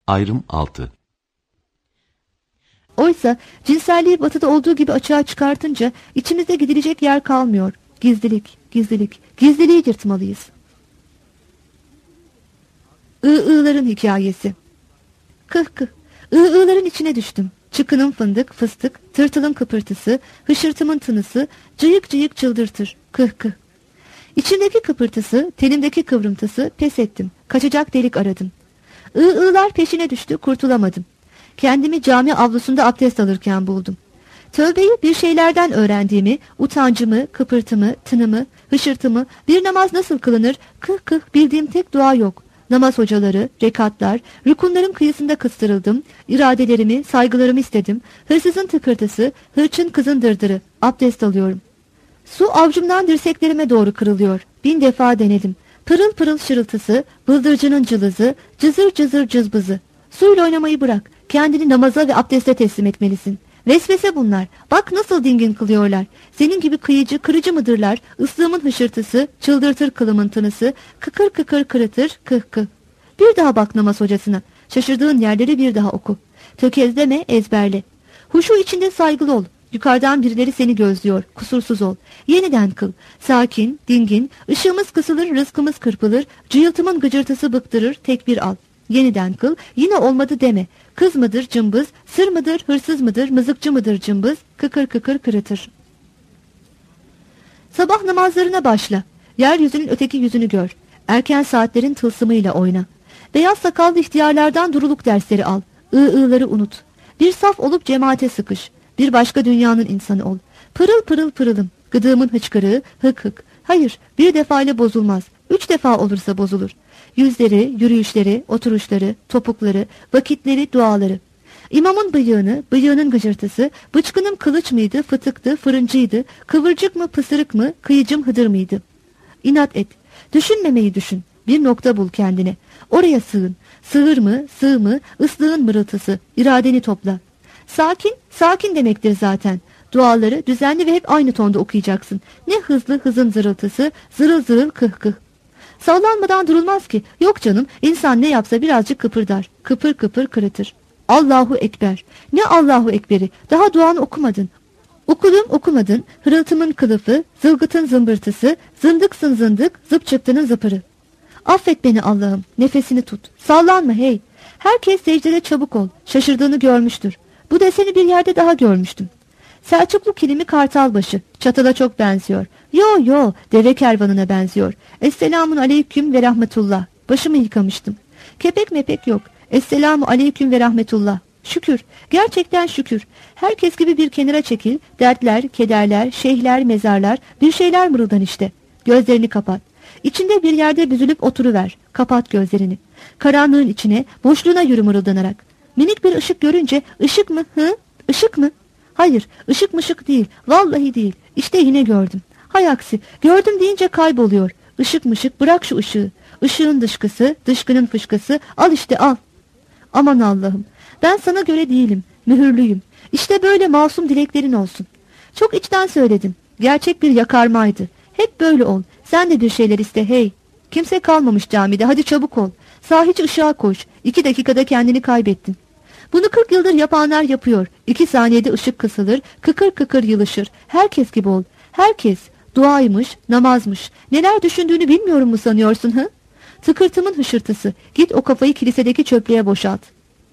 Ayrım 6. Oysa cinselliği batıda olduğu gibi açığa çıkartınca içimizde gidilecek yer kalmıyor. Gizlilik, gizlilik, gizliliği yırtmalıyız. I'ların hikayesi. Kıh kıh, I'ların içine düştüm. Çıkının fındık, fıstık, tırtılın kıpırtısı, hışırtımın tınısı, cıyık cıyık çıldırtır. Kıh kıh. İçimdeki kıpırtısı, tenimdeki kıvrıntısı, pes ettim. Kaçacak delik aradım. I'lar peşine düştü, kurtulamadım. Kendimi cami avlusunda abdest alırken buldum. Tövbeyi bir şeylerden öğrendiğimi, utancımı, kıpırtımı, tınımı, hışırtımı, bir namaz nasıl kılınır, kıh kıh bildiğim tek dua yok. Namaz hocaları, rekatlar, rükunların kıyısında kıstırıldım, iradelerimi, saygılarımı istedim, hırsızın tıkırtısı, hırçın kızın dırdırı, abdest alıyorum. Su avcumdan dirseklerime doğru kırılıyor, 1000 defa denedim. Pırıl pırıl şırıltısı, bıldırcının cılızı, cızır cızır cızbızı. Suyla oynamayı bırak, kendini namaza ve abdeste teslim etmelisin. Vesvese bunlar, bak nasıl dingin kılıyorlar. Senin gibi kıyıcı, kırıcı mıdırlar, ıslığımın hışırtısı, çıldırtır kılımın tınısı, kıkır kıkır kırıtır, kıh kıh. Bir daha bak namaz hocasına, şaşırdığın yerleri bir daha oku. Tökezleme, ezberle. Huşu içinde saygılı ol. Yukarıdan birileri seni gözlüyor, kusursuz ol. Yeniden kıl, sakin, dingin, ışığımız kısılır, rızkımız kırpılır, cıyıltımın gıcırtısı bıktırır, tekbir al. Yeniden kıl, yine olmadı deme. Kız mıdır cımbız, sır mıdır, hırsız mıdır, mızıkçı mıdır cımbız, kıkır kıkır kırıtır. Sabah namazlarına başla. Yeryüzünün öteki yüzünü gör. Erken saatlerin tılsımıyla oyna. Beyaz sakallı ihtiyarlardan duruluk dersleri al. I'ları unut. Bir saf olup cemaate sıkış. Bir başka dünyanın insanı ol. Pırıl pırıl pırılım. Gıdığımın hıçkırığı, hık hık. Hayır, bir defayla bozulmaz. 3 defa olursa bozulur. Yüzleri, yürüyüşleri, oturuşları, topukları, vakitleri, duaları. İmamın bıyığını, bıyığının gıcırtısı, bıçkınım kılıç mıydı, fıtıktı, fırıncıydı, kıvırcık mı, pısırık mı, kıyıcım hıdır mıydı? İnat et. Düşünmemeyi düşün. Bir nokta bul kendine. Oraya sığın. Sığır mı, sığ mı, ıslığın mırıltısı, iradeni topla. Sakin, sakin demektir zaten. Duaları düzenli ve hep aynı tonda okuyacaksın. Ne hızlı hızın zırıltısı, zırıl zırıl kıh kıh. Sallanmadan durulmaz ki. Yok canım, insan ne yapsa birazcık kıpırdar. Kıpır kıpır kırıtır. Allahu Ekber. Ne Allahu Ekber'i? Daha duanı okumadın. Okudum okumadın. Hırıltımın kılıfı, zılgıtın zımbırtısı, zındıksın zındık, zıp çıktının zıpırı. Affet beni Allah'ım. Nefesini tut. Sallanma hey. Herkes secdede çabuk ol. Şaşırdığını görmüştür. Bu deseni bir yerde daha görmüştüm. Selçuklu kilimi Kartalbaşı. Çatala çok benziyor. Yo, deve kervanına benziyor. Esselamun aleyküm ve rahmetullah. Başımı yıkamıştım. Kepek mepek yok. Esselamu aleyküm ve rahmetullah. Şükür, gerçekten şükür. Herkes gibi bir kenara çekil. Dertler, kederler, şeyhler, mezarlar, bir şeyler mırıldan işte. Gözlerini kapat. İçinde bir yerde büzülüp oturuver. Kapat gözlerini. Karanlığın içine, boşluğuna yürü mırıldanarak. Minik bir ışık görünce, ışık mı? Hı? Işık mı? Hayır, ışık mışık değil. Vallahi değil. İşte yine gördüm. Hay aksi, gördüm deyince kayboluyor. Işık mışık, bırak şu ışığı. Işığın dışkısı, dışkının fışkısı, al işte al. Aman Allah'ım, ben sana göre değilim, mühürlüyüm. İşte böyle masum dileklerin olsun. Çok içten söyledim. Gerçek bir yakarmaydı. Hep böyle ol. Sen de bir şeyler iste hey. Kimse kalmamış camide, hadi çabuk ol. Sahici ışığa koş. 2 dakikada kendini kaybettin. Bunu 40 yıldır yapanlar yapıyor. 2 saniyede ışık kısılır, kıkır kıkır yılışır. Herkes gibi ol. Herkes. Duaymış, namazmış. Neler düşündüğünü bilmiyorum mu sanıyorsun hı? Tıkırtımın hışırtısı. Git o kafayı kilisedeki çöplüğe boşalt.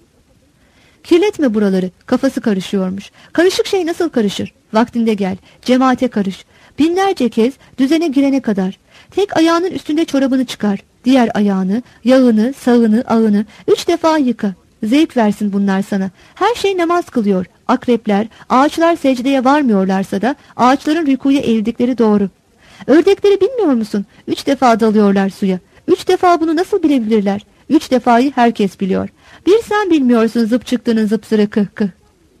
Kirletme buraları. Kafası karışıyormuş. Karışık şey nasıl karışır? Vaktinde gel. Cemaate karış. Binlerce kez düzene girene kadar. Tek ayağının üstünde çorabını çıkar. Diğer ayağını, yağını, sağını, ağını 3 defa yıka. Zevk versin bunlar sana. Her şey namaz kılıyor. Akrepler, ağaçlar secdeye varmıyorlarsa da ağaçların rükuya eğildikleri doğru. Ördekleri bilmiyor musun? 3 defa dalıyorlar suya. 3 defa bunu nasıl bilebilirler? 3 defayı herkes biliyor. Bir sen bilmiyorsun zıp çıktığının zıpsırı kıh kıh.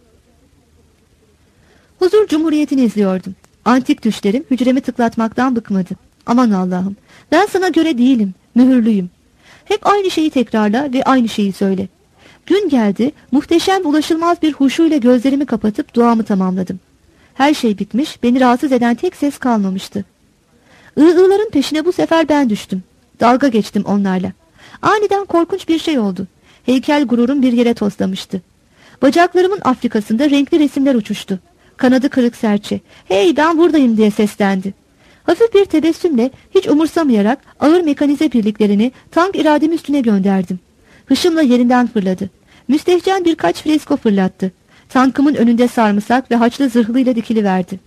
Huzur Cumhuriyeti'ni izliyordum. Antik düşlerim hücremi tıklatmaktan bıkmadı. Aman Allah'ım, ben sana göre değilim, mühürlüyüm. Hep aynı şeyi tekrarla ve aynı şeyi söyle. Gün geldi, muhteşem ulaşılmaz bir huşuyla gözlerimi kapatıp duamı tamamladım. Her şey bitmiş, beni rahatsız eden tek ses kalmamıştı. I'ların peşine bu sefer ben düştüm. Dalga geçtim onlarla. Aniden korkunç bir şey oldu. heykel gururum bir yere toslamıştı. Bacaklarımın Afrikasında renkli resimler uçuştu. Kanadı kırık serçe, "Hey, ben buradayım" diye seslendi. Hafif bir tebessümle, hiç umursamayarak ağır mekanize birliklerini tank irademi üstüne gönderdim. Hışımla yerinden fırladı. Müstehcen birkaç fresko fırlattı. Tankımın önünde sarımsak ve haçlı zırhlıyla dikiliverdi.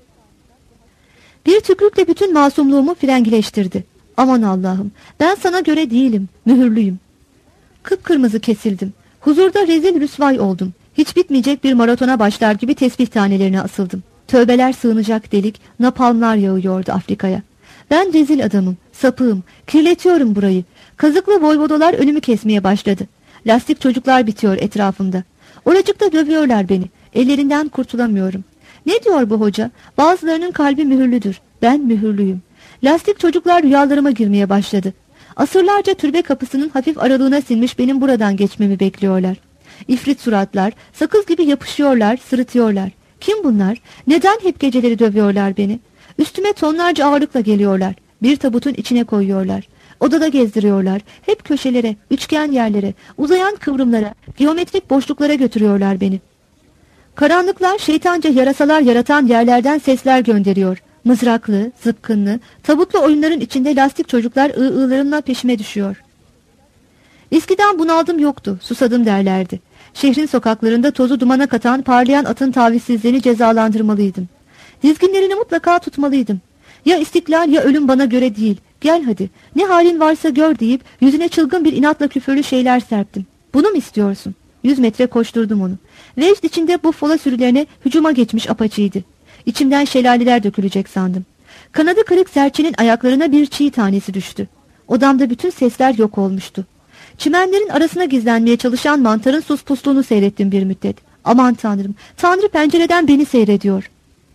Bir tükrükle bütün masumluğumu frengileştirdi. Aman Allah'ım, ben sana göre değilim, mühürlüyüm. Kıpkırmızı kesildim. Huzurda rezil rüsvay oldum. Hiç bitmeyecek bir maratona başlar gibi tesbih tanelerine asıldım. Tövbeler sığınacak delik, napalmlar yağıyordu Afrika'ya. Ben rezil adamım, sapığım, kirletiyorum burayı. Kazıklı voyvodolar önümü kesmeye başladı. Lastik çocuklar bitiyor etrafımda. Oracıkta dövüyorlar beni. Ellerinden kurtulamıyorum. Ne diyor bu hoca? Bazılarının kalbi mühürlüdür. Ben mühürlüyüm. Lastik çocuklar rüyalarıma girmeye başladı. Asırlarca türbe kapısının hafif aralığına sinmiş benim buradan geçmemi bekliyorlar. İfrit suratlar, sakız gibi yapışıyorlar, sırıtıyorlar. Kim bunlar? Neden hep geceleri dövüyorlar beni? Üstüme tonlarca ağırlıkla geliyorlar. Bir tabutun içine koyuyorlar. Odada gezdiriyorlar. Hep köşelere, üçgen yerlere, uzayan kıvrımlara, geometrik boşluklara götürüyorlar beni. Karanlıklar şeytanca yarasalar yaratan yerlerden sesler gönderiyor. Mızraklı, zıpkınlı, tabutlu oyunların içinde lastik çocuklar ığlarımla peşime düşüyor. Eskiden bunaldım yoktu, susadım derlerdi. Şehrin sokaklarında tozu dumana katan parlayan atın tavizsizliğini cezalandırmalıydım. Dizginlerini mutlaka tutmalıydım. Ya istiklal ya ölüm bana göre değil. Gel hadi, ne halin varsa gör deyip yüzüne çılgın bir inatla küfürlü şeyler serptim. Bunu mu istiyorsun? 100 metre koşturdum onu. Vecd içinde bu fola sürülerine hücuma geçmiş apaçıydı. İçimden şelaleler dökülecek sandım. Kanadı kırık serçenin ayaklarına bir çiğ tanesi düştü. Odamda bütün sesler yok olmuştu. Çimenlerin arasına gizlenmeye çalışan mantarın sus pusluğunu seyrettim bir müddet. Aman Tanrım, Tanrı pencereden beni seyrediyor.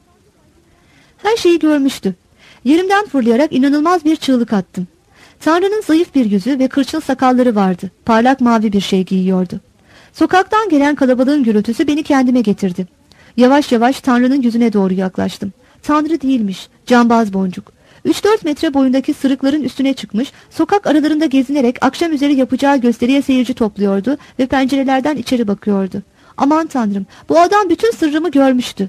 Her şeyi görmüştü. Yerimden fırlayarak inanılmaz bir çığlık attım. Tanrı'nın zayıf bir yüzü ve kırçıl sakalları vardı. Parlak mavi bir şey giyiyordu. Sokaktan gelen kalabalığın gürültüsü beni kendime getirdi. Yavaş yavaş Tanrı'nın yüzüne doğru yaklaştım. Tanrı değilmiş, cambaz boncuk. 3-4 metre boyundaki sırıkların üstüne çıkmış, sokak aralarında gezinerek akşam üzeri yapacağı gösteriye seyirci topluyordu ve pencerelerden içeri bakıyordu. Aman Tanrım, bu adam bütün sırrımı görmüştü.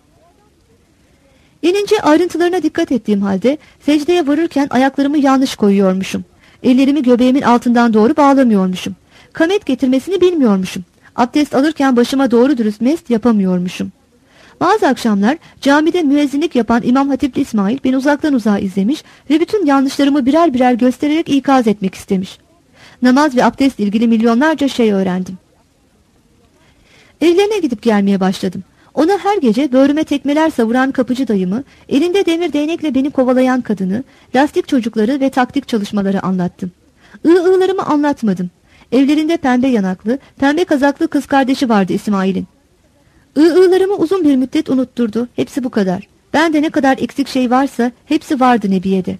İnince ayrıntılarına dikkat ettiğim halde secdeye varırken ayaklarımı yanlış koyuyormuşum. Ellerimi göbeğimin altından doğru bağlamıyormuşum. Kamet getirmesini bilmiyormuşum. Abdest alırken başıma doğru dürüst mest yapamıyormuşum. Bazı akşamlar camide müezzinlik yapan İmam Hatipli İsmail beni uzaktan uzağa izlemiş ve bütün yanlışlarımı birer birer göstererek ikaz etmek istemiş. Namaz ve abdestle ilgili milyonlarca şey öğrendim. Evlerine gidip gelmeye başladım. Ona her gece böğrüme tekmeler savuran kapıcı dayımı, elinde demir değnekle beni kovalayan kadını, lastik çocukları ve taktik çalışmaları anlattım. I'larımı anlatmadım. Evlerinde pembe yanaklı, pembe kazaklı kız kardeşi vardı İsmail'in. I'larımı uzun bir müddet unutturdu. Hepsi bu kadar. Bende ne kadar eksik şey varsa hepsi vardı Nebiye'de.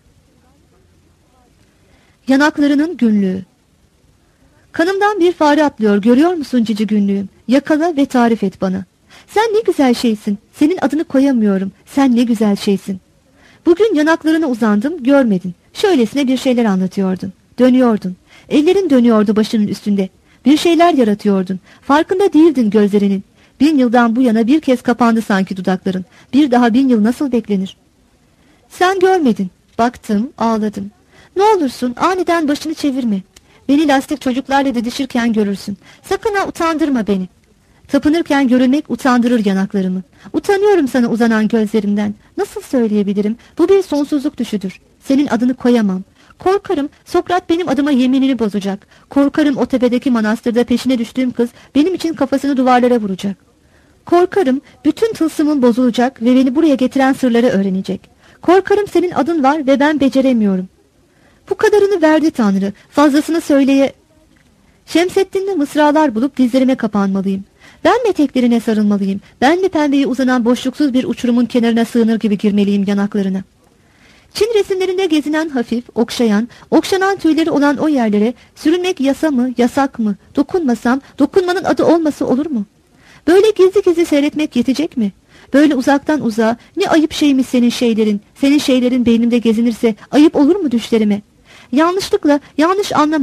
Yanaklarının günlüğü. Kanımdan bir fare atlıyor, görüyor musun cici günlüğüm? Yakala ve tarif et bana. Sen ne güzel şeysin. Senin adını koyamıyorum. Sen ne güzel şeysin. Bugün yanaklarına uzandım, görmedin. Şöylesine bir şeyler anlatıyordun. Dönüyordun. Ellerin dönüyordu başının üstünde. Bir şeyler yaratıyordun. Farkında değildin gözlerinin. 1000 yıldan bu yana bir kez kapandı sanki dudakların. Bir daha 1000 yıl nasıl beklenir? Sen görmedin. Baktım, ağladım. Ne olursun aniden başını çevirme. Beni lastik çocuklarla didişirken görürsün. Sakın ha utandırma beni. Tapınırken görülmek utandırır yanaklarımı. Utanıyorum sana uzanan gözlerimden. Nasıl söyleyebilirim? Bu bir sonsuzluk düşüdür. Senin adını koyamam. Korkarım Sokrat benim adıma yeminini bozacak. Korkarım o tepedeki manastırda peşine düştüğüm kız benim için kafasını duvarlara vuracak. Korkarım bütün tılsımım bozulacak ve beni buraya getiren sırları öğrenecek. Korkarım senin adın var ve ben beceremiyorum. Bu kadarını verdi Tanrı. Fazlasını söyleye... Şemseddin'le mısralar bulup dizlerime kapanmalıyım. Ben mi eteklerine sarılmalıyım? Ben mi pembeye uzanan boşluksuz bir uçurumun kenarına sığınır gibi girmeliyim yanaklarına? Çin resimlerinde gezinen hafif, okşayan, okşanan tüyleri olan o yerlere sürünmek yasa mı, yasak mı? Dokunmasam, dokunmanın adı olması olur mu? Böyle gizli gizli seyretmek yetecek mi? Böyle uzaktan uzağa, ne ayıp şeymiş senin şeylerin beynimde gezinirse ayıp olur mu düşlerime? Yanlışlıkla, yanlış anlama.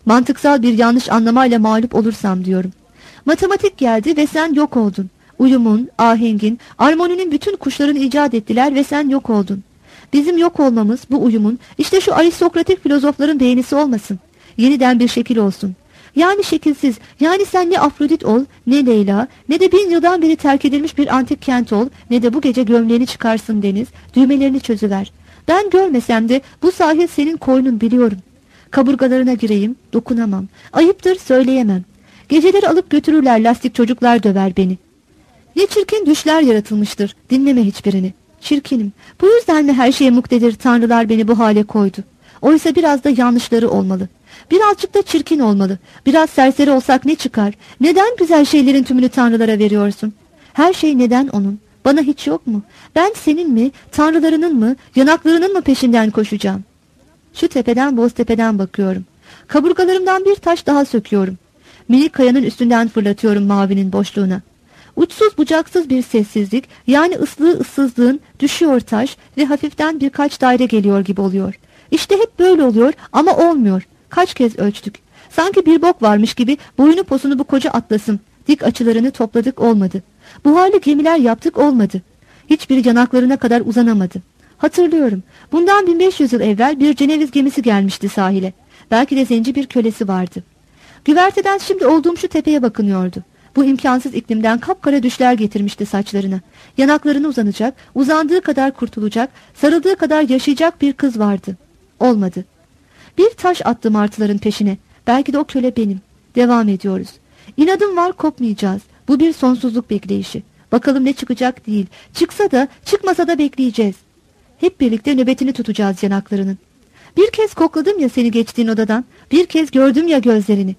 Mantıksal bir yanlış anlamayla mağlup olursam diyorum. Matematik geldi ve sen yok oldun. Uyumun, ahengin, armoninin bütün kuşlarını icat ettiler ve sen yok oldun. Bizim yok olmamız bu uyumun işte şu aristokratik filozofların beğenisi olmasın. Yeniden bir şekil olsun. Yani şekilsiz, yani sen ne Afrodit ol, ne Leyla, ne de 1000 yıldan beri terk edilmiş bir antik kent ol, ne de bu gece gömleğini çıkarsın deniz, düğmelerini çözüver. Ben görmesem de bu sahil senin koynun biliyorum. Kaburgalarına gireyim, dokunamam. Ayıptır, söyleyemem. Geceleri alıp götürürler, lastik çocuklar döver beni. Ne çirkin düşler yaratılmıştır, dinleme hiçbirini. Çirkinim, bu yüzden mi her şeye muktedir tanrılar beni bu hale koydu? Oysa biraz da yanlışları olmalı. Birazcık da çirkin olmalı. Biraz serseri olsak ne çıkar? Neden güzel şeylerin tümünü tanrılara veriyorsun? Her şey neden onun? Bana hiç yok mu? Ben senin mi, tanrılarının mı, yanaklarının mı peşinden koşacağım? Şu tepeden Boztepe'den bakıyorum. Kaburgalarımdan bir taş daha söküyorum. Minik kayanın üstünden fırlatıyorum mavinin boşluğuna. Uçsuz bucaksız bir sessizlik, yani ıslığı ıssızlığın düşüyor taş ve hafiften birkaç daire geliyor gibi oluyor. İşte hep böyle oluyor ama olmuyor. Kaç kez ölçtük. Sanki bir bok varmış gibi boyunu posunu bu koca atlasın. Dik açılarını topladık olmadı. Buharlı gemiler yaptık olmadı. Hiçbir yanaklarına kadar uzanamadı. Hatırlıyorum. Bundan 1500 yıl evvel bir Ceneviz gemisi gelmişti sahile. Belki de zenci bir kölesi vardı. Güverteden şimdi olduğum şu tepeye bakınıyordu. Bu imkansız iklimden kapkara düşler getirmişti saçlarına. Yanaklarını uzanacak, uzandığı kadar kurtulacak, sarıldığı kadar yaşayacak bir kız vardı. Olmadı. Bir taş attı martıların peşine. Belki de o köle benim. Devam ediyoruz. İnadım var, kopmayacağız. Bu bir sonsuzluk bekleyişi. Bakalım ne çıkacak değil. Çıksa da çıkmasa da bekleyeceğiz. Hep birlikte nöbetini tutacağız yanaklarının. Bir kez kokladım ya seni geçtiğin odadan. Bir kez gördüm ya gözlerini.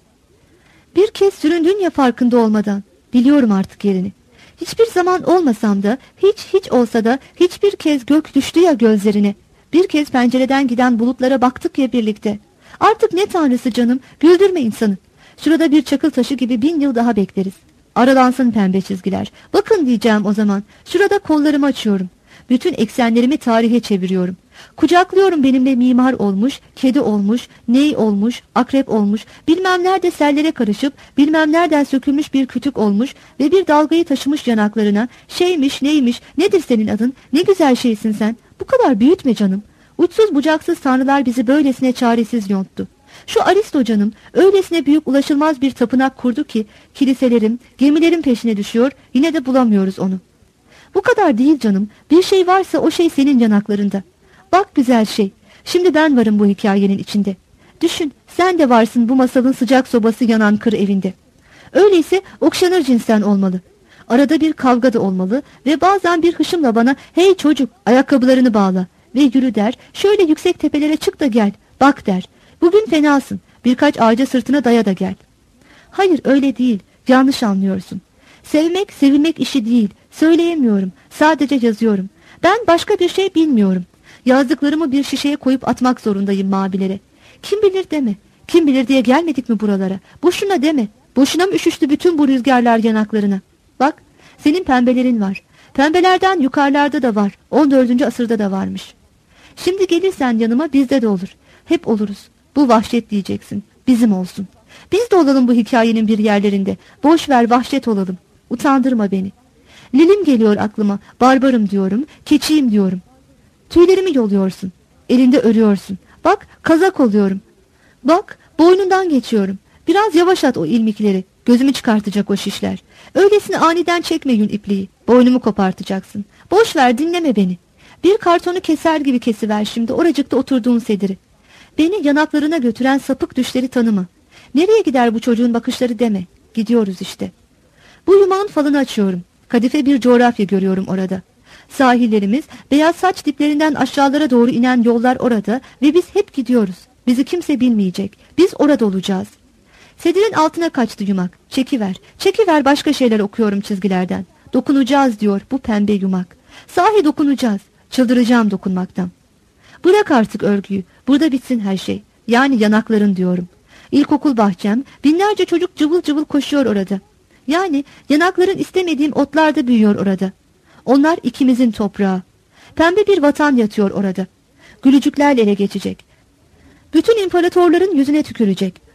Bir kez süründün ya farkında olmadan. Biliyorum artık yerini. Hiçbir zaman olmasam da, hiç olsa da hiçbir kez gök düştü ya gözlerine. Bir kez pencereden giden bulutlara baktık ya birlikte. Artık ne tanrısı canım, güldürme insanı. Şurada bir çakıl taşı gibi 1000 yıl daha bekleriz. Aralansın pembe çizgiler. Bakın diyeceğim o zaman. Şurada kollarımı açıyorum. Bütün eksenlerimi tarihe çeviriyorum. Kucaklıyorum benimle mimar olmuş, kedi olmuş, ney olmuş, akrep olmuş, bilmem nerede sellere karışıp, bilmem nereden sökülmüş bir kütük olmuş ve bir dalgayı taşımış yanaklarına, şeymiş, neymiş, nedir senin adın, ne güzel şeysin sen, bu kadar büyütme canım. Uçsuz bucaksız tanrılar bizi böylesine çaresiz yonttu. Şu Aristo canım, öylesine büyük ulaşılmaz bir tapınak kurdu ki, kiliselerim, gemilerin peşine düşüyor, yine de bulamıyoruz onu. Bu kadar değil canım, bir şey varsa o şey senin yanaklarında. Bak güzel şey, şimdi ben varım bu hikayenin içinde. Düşün, sen de varsın bu masalın sıcak sobası yanan kır evinde. Öyleyse okşanır cinsten olmalı. Arada bir kavga da olmalı ve bazen bir hışımla bana hey çocuk ayakkabılarını bağla ve yürü der, şöyle yüksek tepelere çık da gel, bak der. Bugün fenasın, birkaç ağaca sırtına daya da gel. Hayır öyle değil, yanlış anlıyorsun. Sevmek, sevilmek işi değil, söyleyemiyorum, sadece yazıyorum. Ben başka bir şey bilmiyorum. Yazdıklarımı bir şişeye koyup atmak zorundayım mavilere. Kim bilir deme, kim bilir diye gelmedik mi buralara? Boşuna deme, boşuna mı üşüştü bütün bu rüzgarlar yanaklarına? Bak, senin pembelerin var. Pembelerden yukarılarda da var, 14. asırda da varmış. Şimdi gelirsen yanıma bizde de olur. Hep oluruz. Bu vahşet diyeceksin, bizim olsun. Biz de olalım bu hikayenin bir yerlerinde. Boş ver vahşet olalım. Utandırma beni. Lilim geliyor aklıma, barbarım diyorum, keçiyim diyorum. Tüylerimi yoluyorsun, elinde örüyorsun. Bak kazak oluyorum. Bak boynundan geçiyorum. Biraz yavaş at o ilmikleri, gözümü çıkartacak o şişler. Öylesine aniden çekme yün ipliği, boynumu kopartacaksın. Boş ver dinleme beni. Bir kartonu keser gibi kesiver şimdi oracıkta oturduğun sediri. Beni yanaklarına götüren sapık düşleri tanıma. Nereye gider bu çocuğun bakışları deme. Gidiyoruz işte. Bu yumağın falını açıyorum. Kadife bir coğrafya görüyorum orada. Sahillerimiz, beyaz saç diplerinden aşağılara doğru inen yollar orada ve biz hep gidiyoruz. Bizi kimse bilmeyecek. Biz orada olacağız. Sedirin altına kaçtı yumak. Çekiver, çekiver başka şeyler okuyorum çizgilerden. Dokunacağız diyor bu pembe yumak. Sahi dokunacağız. Çıldıracağım dokunmaktan. Bırak artık örgüyü. Burada bitsin her şey. Yani yanakların diyorum. İlkokul bahçem, binlerce çocuk cıvıl cıvıl koşuyor orada. Yani yanakların istemediğim otlarda büyüyor orada. Onlar ikimizin toprağı. Pembe bir vatan yatıyor orada. Gülücüklerle ele geçecek. Bütün imparatorların yüzüne tükürecek.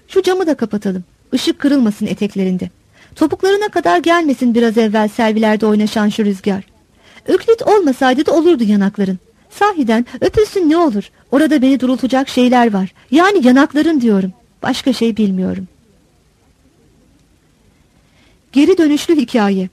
Şu camı da kapatalım. Işık kırılmasın eteklerinde. Topuklarına kadar gelmesin biraz evvel servilerde oynaşan şu rüzgar. Öklit olmasaydı da olurdu yanakların. Sahiden öpülsün ne olur. Orada beni durultacak şeyler var. Yani yanakların diyorum. Başka şey bilmiyorum. Geri dönüşlü hikaye.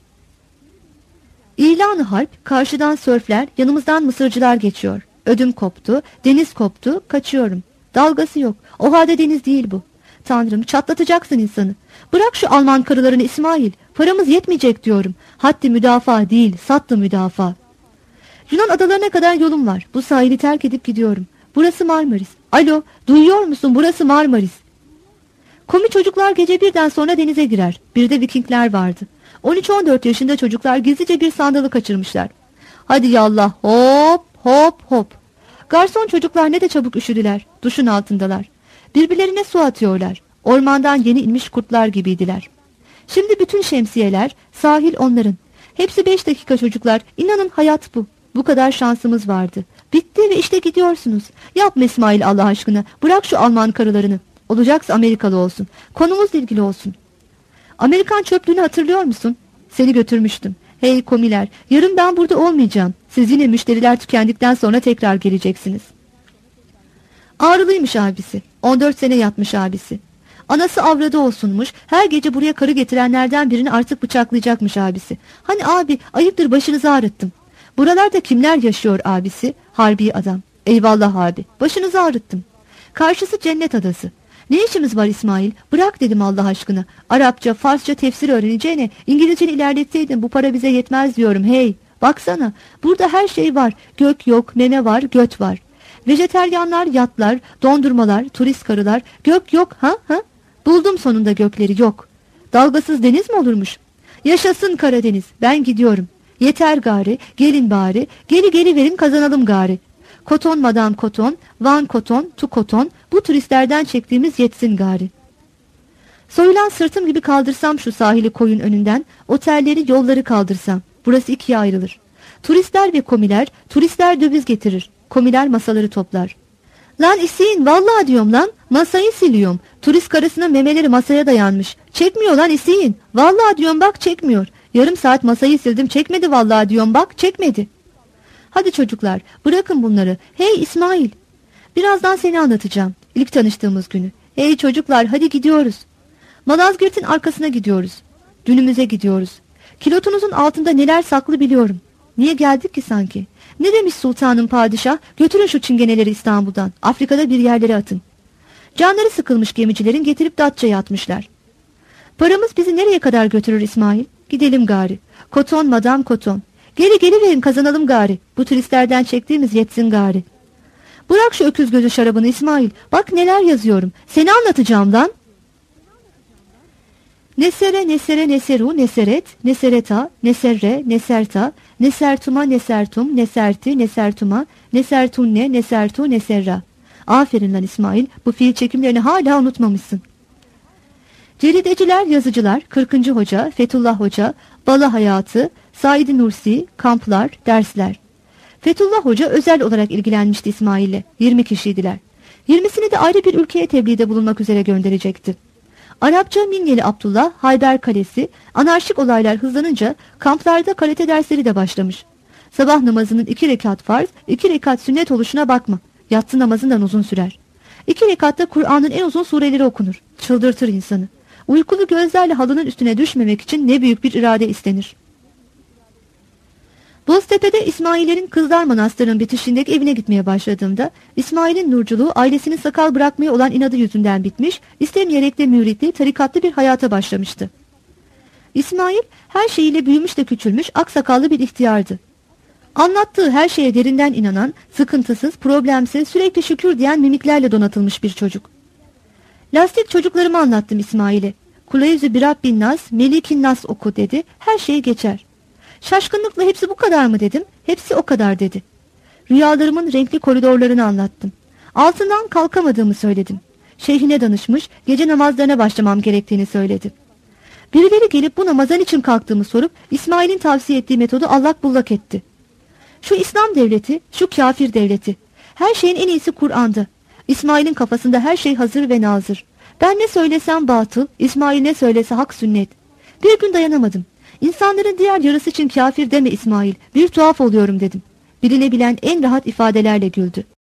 İlan-ı harp, karşıdan sörfler, yanımızdan mısırcılar geçiyor. Ödüm koptu, deniz koptu, kaçıyorum. Dalgası yok. O halde deniz değil bu. Tanrım, çatlatacaksın insanı. Bırak şu Alman karılarını İsmail. Paramız yetmeyecek diyorum. Haddi müdafaa değil, sattı müdafaa. Yunan adalarına kadar yolum var. Bu sahili terk edip gidiyorum. Burası Marmaris. Alo, duyuyor musun? Burası Marmaris. Komi çocuklar gece birden sonra denize girer. Bir de Vikingler vardı. 13-14 yaşında çocuklar gizlice bir sandalı kaçırmışlar. Hadi yallah, hop hop hop. Garson çocuklar ne de çabuk üşüdüler. Duşun altındalar. Birbirlerine su atıyorlar. Ormandan yeni inmiş kurtlar gibiydiler. Şimdi bütün şemsiyeler, sahil onların. Hepsi 5 dakika çocuklar. İnanın hayat bu. Bu kadar şansımız vardı. Bitti ve işte gidiyorsunuz. Yapma İsmail Allah aşkına. Bırak şu Alman karılarını. Olacaksa Amerikalı olsun. Konumuzla ilgili olsun. Amerikan çöplüğünü hatırlıyor musun? Seni götürmüştüm. Hey komiler, yarın ben burada olmayacağım. Siz yine müşteriler tükendikten sonra tekrar geleceksiniz. Ağrılıymış abisi. 14 sene yatmış abisi. Anası avradı olsunmuş. Her gece buraya karı getirenlerden birini artık bıçaklayacakmış abisi. Hani abi, ayıptır, başınızı ağrıttım. Buralarda kimler yaşıyor abisi? Harbi adam. Eyvallah abi, başınızı ağrıttım. Karşısı cennet adası. Ne işimiz var İsmail? Bırak dedim Allah aşkına. Arapça, Farsça tefsir öğreneceğine İngilizceni ilerletseydin bu para bize yetmez diyorum. Hey, baksana, burada her şey var. Gök yok, meme var, göt var. Vejeteryanlar, yatlar, dondurmalar, turist karılar. Gök yok, ha? Buldum sonunda gökleri, yok. Dalgasız deniz mi olurmuş? Yaşasın Karadeniz, ben gidiyorum. Yeter gari, gelin bari, geli verin kazanalım gari. Koton madam koton, van koton, tu koton, bu turistlerden çektiğimiz yetsin gari. Soyulan sırtım gibi kaldırsam şu sahili koyun önünden, otelleri, yolları kaldırsam, burası ikiye ayrılır. Turistler ve komiler, turistler döviz getirir, komiler masaları toplar. Lan isiyin, vallahi diyorum lan, masayı siliyorum. Turist karısının memeleri masaya dayanmış. Çekmiyor lan isiyin, vallahi diyorum bak çekmiyor. Yarım saat masayı sildim, çekmedi vallahi diyorum bak, çekmedi. Hadi çocuklar, bırakın bunları. Hey İsmail, birazdan seni anlatacağım. İlk tanıştığımız günü. Hey çocuklar, hadi gidiyoruz. Malazgirt'in arkasına gidiyoruz. Dünümüze gidiyoruz. Kilotunuzun altında neler saklı biliyorum. Niye geldik ki sanki? Ne demiş sultanım padişah? Götürün şu çingeneleri İstanbul'dan. Afrika'da bir yerlere atın. Canları sıkılmış gemicilerin getirip Datça'ya atmışlar. Paramız bizi nereye kadar götürür İsmail? Gidelim gari. Koton madam koton. Geli verin kazanalım gari. Bu turistlerden çektiğimiz yetsin gari. Bırak şu öküz gözü şarabını İsmail. Bak neler yazıyorum. Seni anlatacağım lan. Nesere nesere neseru neseret, nesereta, neserre, neserta, nesertuma nesertum, neserti, nesertuma, nesertunne, nesertu, neserra. Aferin lan İsmail, bu fiil çekimlerini hala unutmamışsın. Cerideciler, yazıcılar, 40. Hoca, Fethullah Hoca, Bala Hayatı, Said Nursi, kamplar, dersler. Fethullah Hoca özel olarak ilgilenmişti İsmail'le. 20 kişiydiler. 20'sini de ayrı bir ülkeye tebliğde bulunmak üzere gönderecekti. Arapça Minyeli Abdullah, Hayber Kalesi, anarşik olaylar hızlanınca kamplarda karate dersleri de başlamış. Sabah namazının 2 rekat farz, 2 rekat sünnet oluşuna bakma. Yatsı namazından uzun sürer. 2 rekatta Kur'an'ın en uzun sureleri okunur. Çıldırtır insanı. Uykulu gözlerle halının üstüne düşmemek için ne büyük bir irade istenir. Boztepe'de İsmail'lerin Kızlar Manastırı'nın bitişindeki evine gitmeye başladığımda İsmail'in nurculuğu ailesinin sakal bırakmaya olan inadı yüzünden bitmiş, istemeyerek de müritli, tarikatlı bir hayata başlamıştı. İsmail her şeyiyle büyümüş de küçülmüş, aksakallı bir ihtiyardı. Anlattığı her şeye derinden inanan, sıkıntısız, problemsiz, sürekli şükür diyen mimiklerle donatılmış bir çocuk. Lastik çocuklarımı anlattım İsmail'e. Kulayüzü bir Rabbin Nas, Melikin Nas oku dedi, her şey geçer. Şaşkınlıkla hepsi bu kadar mı dedim, hepsi o kadar dedi. Rüyalarımın renkli koridorlarını anlattım. Altından kalkamadığımı söyledim. Şeyhine danışmış, gece namazlarına başlamam gerektiğini söyledi. Birileri gelip bu namazan için kalktığımı sorup İsmail'in tavsiye ettiği metodu allak bullak etti. Şu İslam devleti, şu kafir devleti. Her şeyin en iyisi Kur'an'da. İsmail'in kafasında her şey hazır ve nazır. Ben ne söylesem batıl, İsmail ne söylese hak sünnet. Bir gün dayanamadım. İnsanların diğer yarısı için kafir deme İsmail, bir tuhaf oluyorum dedim. Bilinebilen en rahat ifadelerle güldü.